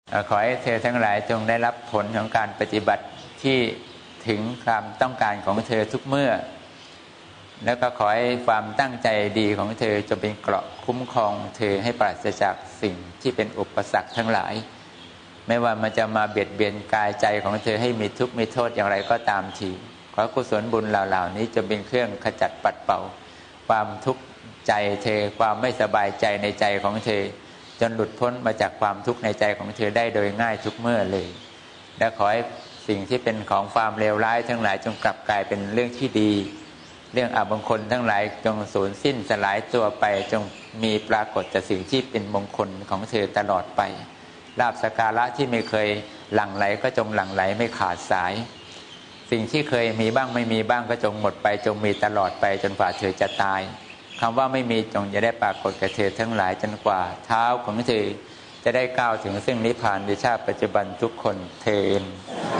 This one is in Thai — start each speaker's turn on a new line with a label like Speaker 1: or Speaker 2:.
Speaker 1: ขอให้เธอทั้งหลายจงได้รับผลของการปฏิบัติที่ถึงความต้องการของเธอทุกเมื่อแล้วก็ขอให้ความตั้งใจดีของเธอจะเป็นเกราะคุ้มครองเธอให้ปราศจากสิ่งที่เป็นอุปสรรคทั้งหลายไม่ว่ามันจะมาเบียดเบียนกายใจของเธอให้มีทุกข์มีโทษอย่างไรก็ตามทีขอกุศลบุญเหล่านี้จะเป็นเครื่องขจัดปัดเป่าความทุกข์ใจเธอความไม่สบายใจในใจของเธอจนหลุดพ้นมาจากความทุกข์ในใจของเธอได้โดยง่ายทุกเมื่อเลยและขอให้สิ่งที่เป็นของความเลวร้ายทั้งหลายจงกลับกลายเป็นเรื่องที่ดีเรื่องอับมงคลทั้งหลายจงสูญสิ้นสลายตัวไปจงมีปรากฏแต่สิ่งที่เป็นมงคลของเธอตลอดไปลาภสักการะที่ไม่เคยหลั่งไหลก็จงหลั่งไหลไม่ขาดสายสิ่งที่เคยมีบ้างไม่มีบ้างก็จงหมดไปจงมีตลอดไปจนกว่าเธอจะตายคำว่าไม่มีจงจะได้ปรากฏแก่เธอทั้งหลายจนกว่าเท้าของเธอจะได้ก้าวถึงซึ่งนิพพานในชาติปัจจุบันทุกคนเทอญ